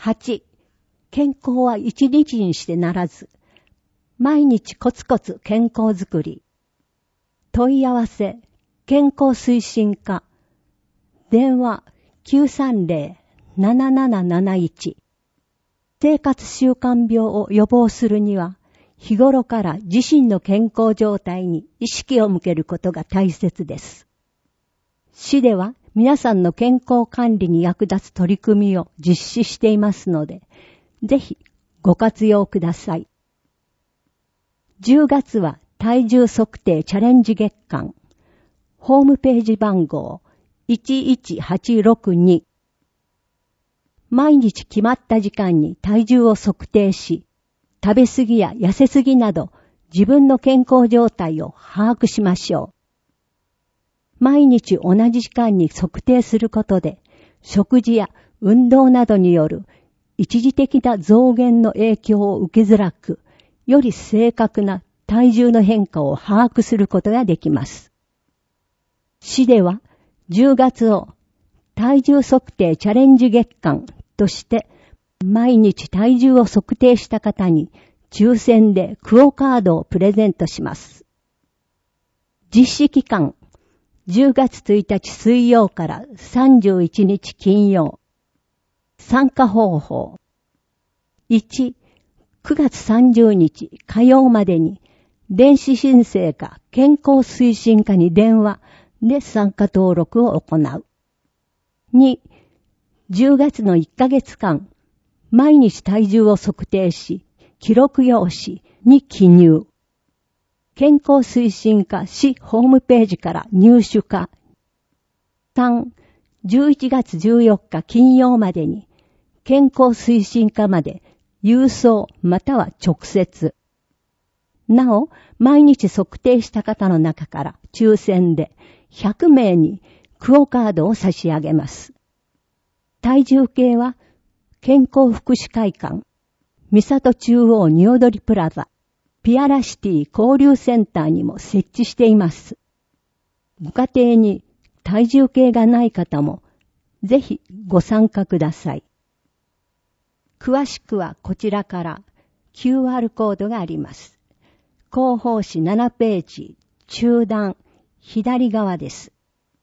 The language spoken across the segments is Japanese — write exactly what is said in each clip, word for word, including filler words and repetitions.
はち、健康は一日にしてならず、毎日コツコツ健康づくり。問い合わせ、健康推進課。電話 きゅうさんゼロ なななななないち。生活習慣病を予防するには、日頃から自身の健康状態に意識を向けることが大切です。市では皆さんの健康管理に役立つ取り組みを実施していますので、ぜひご活用ください。じゅうがつは体重測定チャレンジ月間。ホームページ番号いちいちはちろくに。毎日決まった時間に体重を測定し、食べ過ぎや痩せ過ぎなど自分の健康状態を把握しましょう。毎日同じ時間に測定することで、食事や運動などによる一時的な増減の影響を受けづらく、より正確な体重の変化を把握することができます。市ではじゅうがつを体重測定チャレンジ月間として、毎日体重を測定した方に抽選でクオカードをプレゼントします。実施期間、じゅうがつついたち水曜からさんじゅういちにち金曜。参加方法。いち、くがつさんじゅうにち火曜までに電子申請か健康推進課に電話で参加登録を行う。に、じゅうがつのいっかげつかん、毎日体重を測定し、記録用紙に記入。健康推進課市ホームページから入手か。さん、じゅういちがつじゅうよっか金曜までに、健康推進課まで郵送または直接。なお、毎日測定した方の中から抽選でひゃくめいにクオカードを差し上げます。体重計は健康福祉会館、三郷中央におどりプラザ、ピアラシティ交流センターにも設置しています。ご家庭に体重計がない方もぜひご参加ください。詳しくはこちらから キューアール コードがあります。広報誌ななページ中段左側です。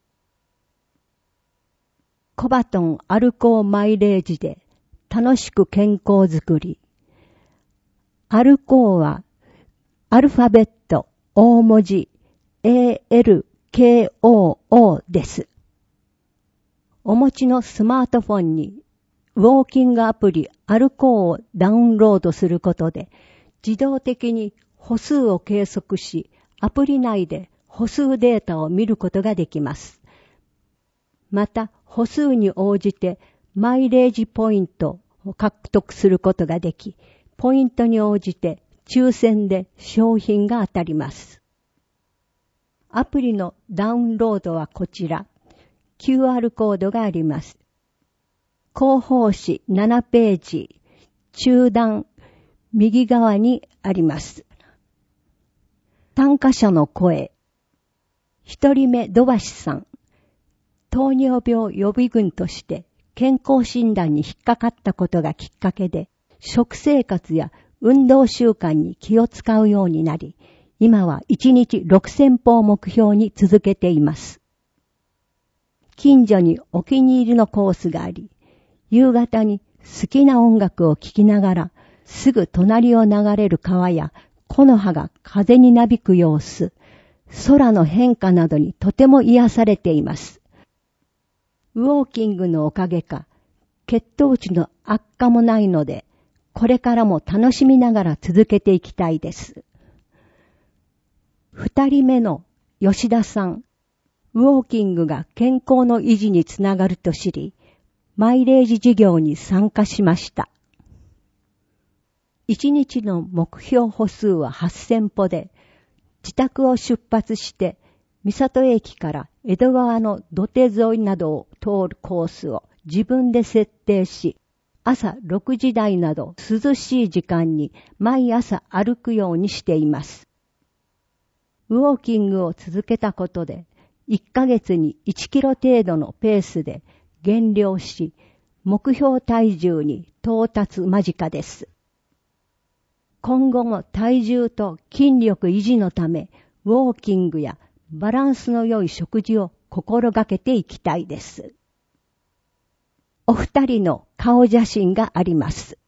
コバトンアルコーマイレージで楽しく健康づくり。アルコーはアルファベット大文字 エーエルケーオーオー です。お持ちのスマートフォンにウォーキングアプリアルコーをダウンロードすることで自動的に歩数を計測し、アプリ内で歩数データを見ることができます。また、歩数に応じてマイレージポイントを獲得することができ、ポイントに応じて抽選で商品が当たります。アプリのダウンロードはこちら、キューアール コードがあります。広報誌ななページ、中段、右側にあります。参加者の声。一人目、土橋さん。糖尿病予備軍として健康診断に引っかかったことがきっかけで、食生活や運動習慣に気を使うようになり、今はいちにちろくせんぽを目標に続けています。近所にお気に入りのコースがあり、夕方に好きな音楽を聴きながら、すぐ隣を流れる川や木の葉が風になびく様子、空の変化などにとても癒されています。ウォーキングのおかげか、血糖値の悪化もないので、これからも楽しみながら続けていきたいです。二人目の吉田さん、ウォーキングが健康の維持につながると知り、マイレージ事業に参加しました。一日の目標歩数ははっせんぽで、自宅を出発して三郷駅から江戸川の土手沿いなどを通るコースを自分で設定し、朝ろくじ台など涼しい時間に毎朝歩くようにしています。ウォーキングを続けたことで、いっかげつにいちキロ程度のペースで減量し、 目標体重に到達間近です。今後も体重と筋力維持のため、ウォーキングやバランスの良い食事を心がけていきたいです。お二人の顔写真があります。